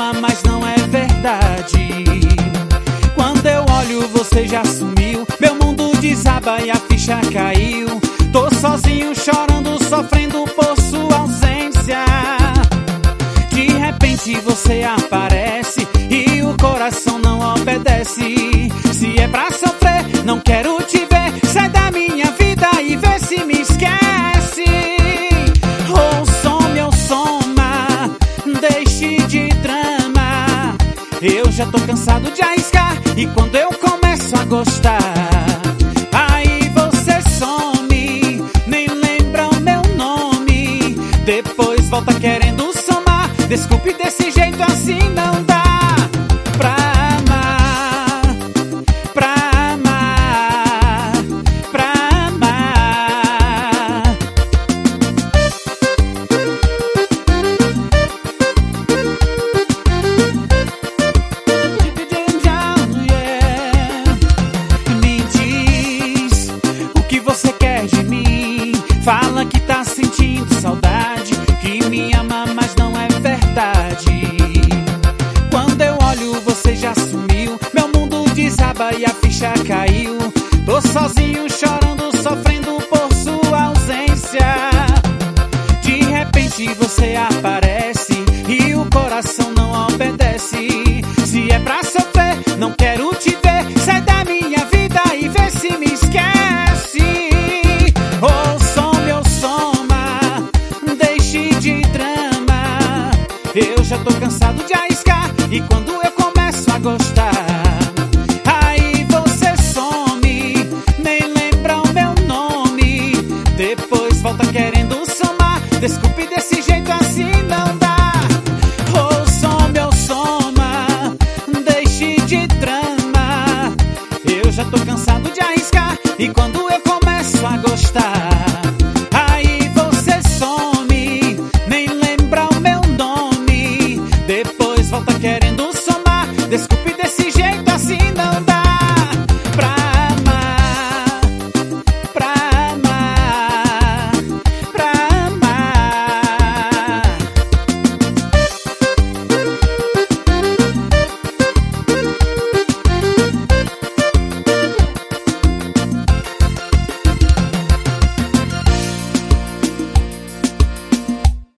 ama, mas não é verdade. Quando eu olho, você já sumiu. Meu mundo desaba e a ficha caiu. Tô sozinho, chorando, sofrendo por sua ausência. De repente você aparece e o coração não obedece. Se é pra sofrer, não quero te ver. Sai da minha vida e vê se me esquece. Ou some ou soma, deixe de drama. Eu já tô cansado de arriscar, e quando eu começo a gostar, aí você some, nem lembra o meu nome. Depois volta querendo somar. Desculpe, desse jeito assim não dá pra amar, pra amar, pra amar. Me diz o que você quer de mim. Fala que tá sentindo saudade, que me ama, mas não é verdade. Quando eu olho, você já sumiu. Meu mundo desaba e a ficha caiu. Tô sozinho, chorando, sofrendo por sua ausência. De repente você aparece e o coração não obedece. Se é pra sofrer, não quero te ver. Sai da minha vida e vê se me esquece. Ou some ou soma, deixe de drama. Eu já tô cansado de arriscar, e quando eu começo a gostar, aí você some, nem lembra o meu nome. Depois volta querendo somar. Desculpe, desse jeito assim não dá. Ou some ou soma, deixe de drama. Eu já tô cansado de arriscar, e quando eu começo a gostar, aí você some, nem lembra o meu nome. Depois volta querendo somar. Desculpe,